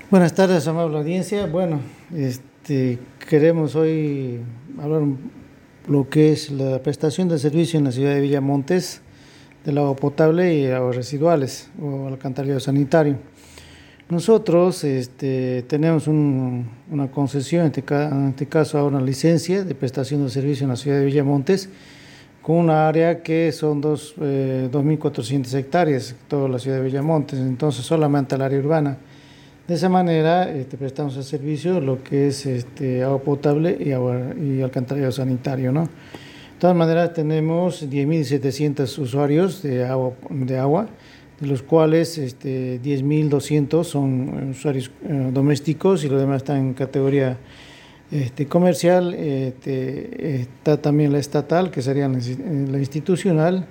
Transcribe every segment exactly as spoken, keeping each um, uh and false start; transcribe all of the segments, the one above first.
Buenas tardes, amable audiencia. Bueno, este, queremos hoy hablar un- lo que es la prestación de servicio en la ciudad de Villamontes del agua potable y aguas residuales o alcantarillado sanitario. Nosotros este, tenemos un- una concesión, en este, ca- en este caso ahora una licencia de prestación de servicio en la ciudad de Villamontes con una área que son dos, eh, dos mil cuatrocientas hectáreas, toda la ciudad de Villamontes, entonces solamente el área urbana. De esa manera este, prestamos el servicio lo que es este, agua potable y, agua, y alcantarillado sanitario, ¿no? De todas maneras tenemos diez mil setecientos usuarios de agua, de agua, de los cuales este, diez mil doscientos son usuarios eh, domésticos y los demás están en categoría este, comercial. Este, está también la estatal, que sería la, la institucional,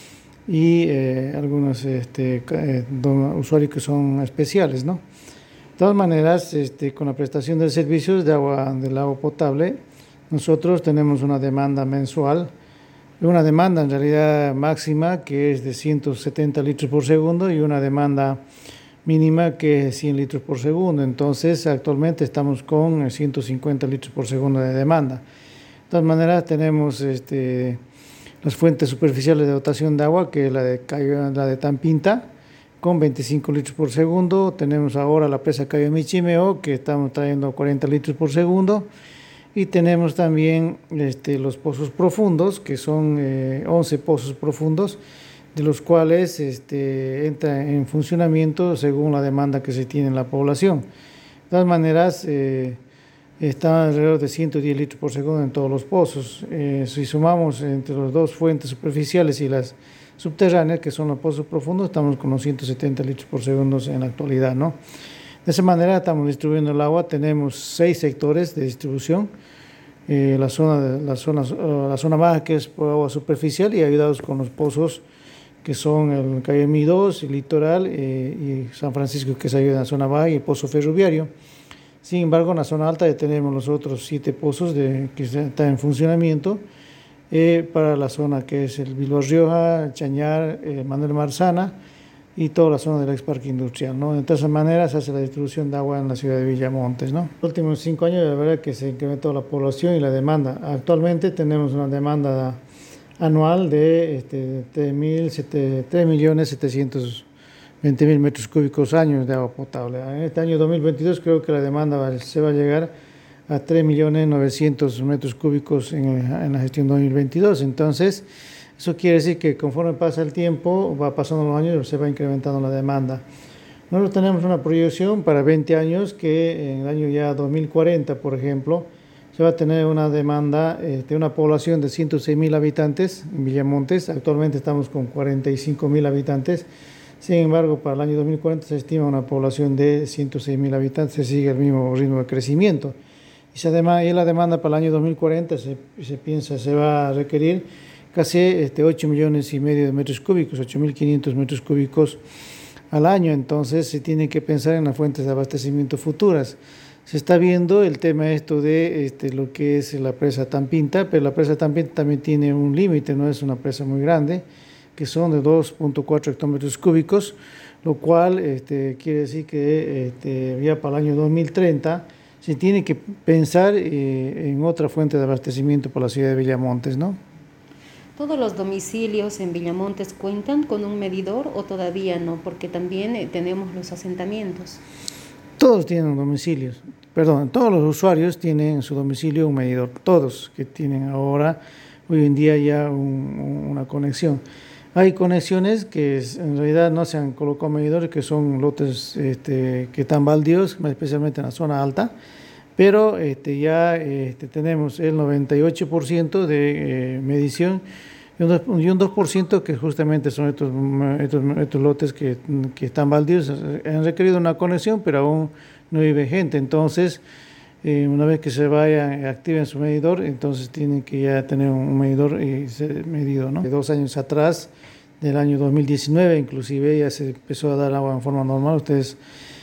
y eh, algunos este, eh, usuarios que son especiales, ¿no? De todas maneras, este, con la prestación de servicios de agua, del agua potable, nosotros tenemos una demanda mensual, una demanda en realidad máxima que es de ciento setenta litros por segundo y una demanda mínima que es cien litros por segundo. Entonces, actualmente estamos con ciento cincuenta litros por segundo de demanda. De todas maneras, tenemos este, las fuentes superficiales de dotación de agua, que es la de, la de Tampinta, con veinticinco litros por segundo. Tenemos ahora la presa Cayo Michimeo, que estamos trayendo cuarenta litros por segundo. Y tenemos también este, los pozos profundos, que son eh, once pozos profundos, de los cuales este, entra en funcionamiento según la demanda que se tiene en la población. De todas maneras, eh, está alrededor de ciento diez litros por segundo en todos los pozos. Eh, si sumamos entre las dos fuentes superficiales y las subterráneas, que son los pozos profundos, estamos con los ciento setenta litros por segundo en la actualidad, ¿no? De esa manera estamos distribuyendo el agua. Tenemos seis sectores de distribución. Eh, la, zona, la, zona, uh, la zona baja, que es por agua superficial, y ayudados con los pozos que son el Cayemí dos, el Litoral eh, y San Francisco, que se ayuda en la zona baja, y el pozo ferroviario. Sin embargo, en la zona alta ya tenemos los otros siete pozos de, que están en funcionamiento eh, para la zona que es el Bilbao Rioja, Chañar, eh, Manuel Marzana y toda la zona del ex parque industrial, ¿no? De todas maneras se hace la distribución de agua en la ciudad de Villamontes, ¿no? En los últimos cinco años, la verdad que se incrementó la población y la demanda. Actualmente tenemos una demanda anual de este, tres millones setecientos veinte mil metros cúbicos años de agua potable. En este año dos mil veintidós creo que la demanda va, se va a llegar a tres millones novecientos metros cúbicos en, en la gestión dos mil veintidós. Entonces, eso quiere decir que conforme pasa el tiempo, va pasando los años, se va incrementando la demanda. Nosotros tenemos una proyección para veinte años que en el año ya dos mil cuarenta, por ejemplo, se va a tener una demanda de este, una población de ciento seis mil habitantes en Villamontes. Actualmente estamos con cuarenta y cinco mil habitantes. Sin embargo, para el año dos mil cuarenta se estima una población de ciento seis mil habitantes, se sigue el mismo ritmo de crecimiento. Y, se además, y la demanda para el año dos mil cuarenta se, se piensa se va a requerir casi este, ocho millones y medio de metros cúbicos, ocho mil quinientos metros cúbicos al año. Entonces se tiene que pensar en las fuentes de abastecimiento futuras. Se está viendo el tema esto de este, lo que es la presa Tampinta, pero la presa Tampinta también tiene un límite, no es una presa muy grande, que son de dos punto cuatro hectómetros cúbicos, lo cual este, quiere decir que este, ya para el año dos mil treinta se tiene que pensar eh, en otra fuente de abastecimiento para la ciudad de Villamontes, ¿no? ¿Todos los domicilios en Villamontes cuentan con un medidor o todavía no? Porque también eh, tenemos los asentamientos. Todos tienen domicilios, perdón, todos los usuarios tienen en su domicilio un medidor, todos que tienen ahora, hoy en día ya un, una conexión. Hay conexiones que en realidad no se han colocado medidores, que son lotes este, que están baldíos, especialmente en la zona alta, pero este, ya este, tenemos el noventa y ocho por ciento de eh, medición y un dos por ciento que justamente son estos, estos, estos lotes que, que están baldíos. Han requerido una conexión, pero aún no vive gente. Entonces, eh, una vez que se vaya, activen su medidor, entonces tienen que ya tener un medidor y ser medido, ¿no? De dos años atrás, del año dos mil diecinueve, inclusive ya se empezó a dar agua en forma normal. Ustedes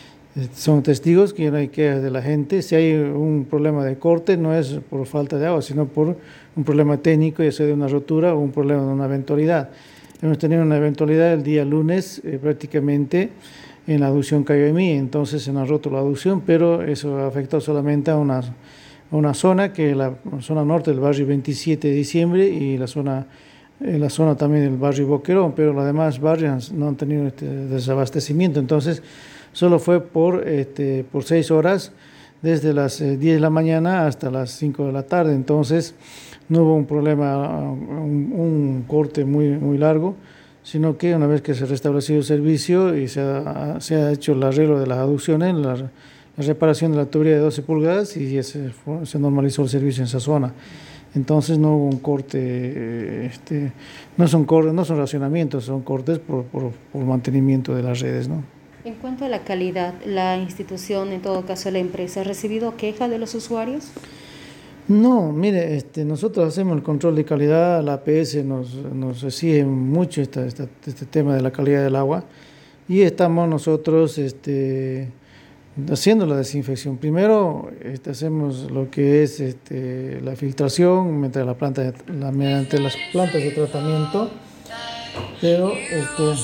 son testigos que no hay quejas de la gente. Si hay un problema de corte, no es por falta de agua, sino por un problema técnico, ya sea de una rotura o un problema de una eventualidad. Hemos tenido una eventualidad el día lunes, eh, prácticamente en la aducción Cayamí, entonces se nos ha roto la aducción, pero eso afectó solamente a una, a una zona, que es la zona norte del barrio veintisiete de diciembre y la zona, eh, la zona también del barrio Boquerón, pero los demás barrios no han tenido este desabastecimiento, entonces solo fue por, este, por seis horas, desde las eh, diez de la mañana hasta las cinco de la tarde, entonces no hubo un problema, un, un corte muy, muy largo, sino que una vez que se restableció el servicio y se ha, se ha hecho el arreglo de las aducciones, la, la reparación de la tubería de doce pulgadas y se, se normalizó el servicio en esa zona. Entonces no hubo un corte, este, no son cortes, no son racionamientos, son cortes por, por, por mantenimiento de las redes, ¿no? En cuanto a la calidad, la institución, en todo caso la empresa, ¿ha recibido quejas de los usuarios? No, mire, este, nosotros hacemos el control de calidad, la A P S nos, nos exige mucho esta, esta, este tema de la calidad del agua y estamos nosotros este, haciendo la desinfección. Primero este, hacemos lo que es este, la filtración mediante, la planta, la, mediante las plantas de tratamiento, pero, este,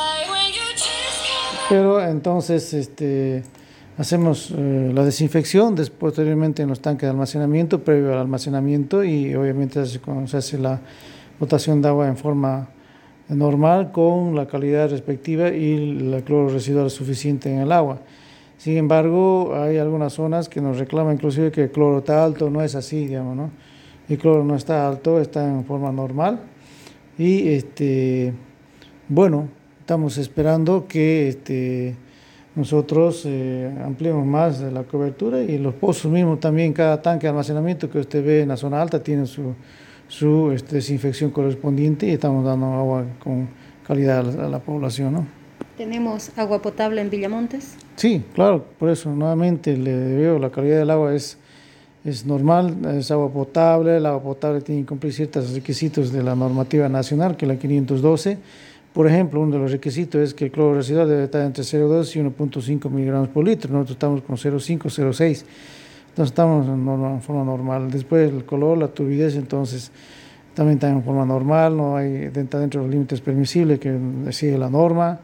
pero entonces... Este, hacemos eh, la desinfección, después, posteriormente en los tanques de almacenamiento, previo al almacenamiendo y obviamente se, se hace la botación de agua en forma normal con la calidad respectiva y el cloro residual suficiente en el agua. Sin embargo, hay algunas zonas que nos reclaman inclusive que el cloro está alto, no es así, digamos, ¿no? El cloro no está alto, está en forma normal y este, bueno, estamos esperando que este, nosotros eh, ampliemos más la cobertura y los pozos mismos también, cada tanque de almacenamiento que usted ve en la zona alta tiene su, su este, desinfección correspondiente y estamos dando agua con calidad a la, a la población, ¿no? ¿Tenemos agua potable en Villamontes? Sí, claro, por eso nuevamente le veo la calidad del agua es, es normal, es agua potable, el agua potable tiene que cumplir ciertos requisitos de la normativa nacional, que es la quinientos doce. Por ejemplo, uno de los requisitos es que el cloro residual debe estar entre cero punto dos y uno punto cinco miligramos por litro. Nosotros estamos con cero punto cinco, cero punto seis. Entonces estamos en, norma, en forma normal. Después el color, la turbidez, entonces también está en forma normal. No hay dentro, dentro de los límites permisibles que sigue la norma.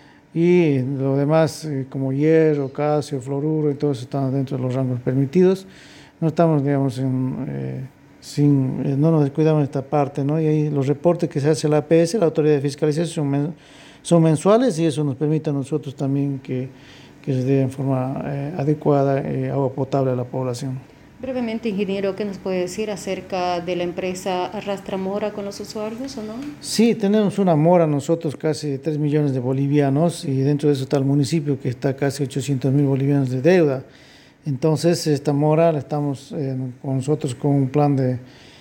Y lo demás, eh, como hierro, calcio, fluoruro, entonces están dentro de los rangos permitidos. No estamos, digamos, en... Eh, Sin, no nos descuidamos en esta parte, ¿no? Y ahí los reportes que se hace la A P S, la Autoridad de Fiscalización, son, men, son mensuales y eso nos permite a nosotros también que, que se dé en forma eh, adecuada eh, agua potable a la población. Brevemente, ingeniero, ¿qué nos puede decir acerca de la empresa Arrastra Mora con los usuarios o no? Sí, tenemos una mora nosotros, casi tres millones de bolivianos, y dentro de eso está el municipio que está casi ochocientos mil bolivianos de deuda. Entonces, esta mora la estamos eh, con nosotros con un plan de,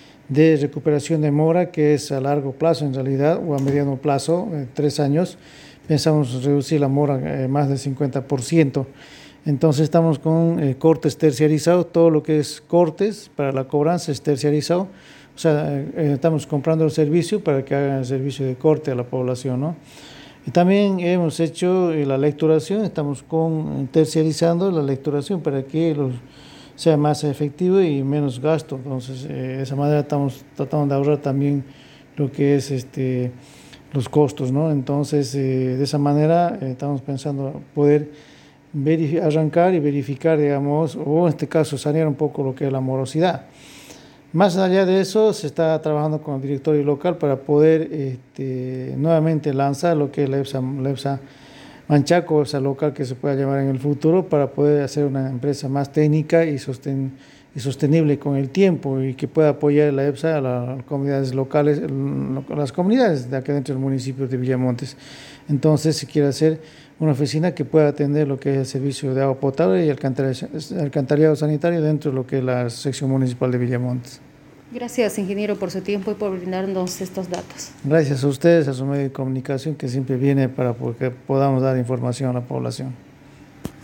de recuperación de mora que es a largo plazo en realidad, o a mediano plazo, eh, tres años. Pensamos reducir la mora eh, más del cincuenta por ciento. Entonces, estamos con eh, cortes terciarizados, todo lo que es cortes para la cobranza es terciarizado. O sea, eh, estamos comprando el servicio para que hagan el servicio de corte a la población, ¿no? Y también hemos hecho la lecturación, estamos con, terciarizando la lecturación para que los, sea más efectivo y menos gasto. Entonces, eh, de esa manera estamos tratando de ahorrar también lo que es este, los costos, ¿no? Entonces, eh, de esa manera eh, estamos pensando poder arrancar y verificar, digamos, o en este caso sanear un poco lo que es la morosidad. Más allá de eso, se está trabajando con el directorio local para poder este, nuevamente lanzar lo que es la EPSA, la EPSA Manchaco, EPSA local que se pueda llamar en el futuro, para poder hacer una empresa más técnica y, sosten, y sostenible con el tiempo y que pueda apoyar la EPSA a las comunidades locales, a las comunidades de acá dentro del municipio de Villamontes. Entonces, se quiere hacer una oficina que pueda atender lo que es el servicio de agua potable y alcantarillado sanitario dentro de lo que es la sección municipal de Villamontes. Gracias, ingeniero, por su tiempo y por brindarnos estos datos. Gracias a ustedes, a su medio de comunicación que siempre viene para que podamos dar información a la población.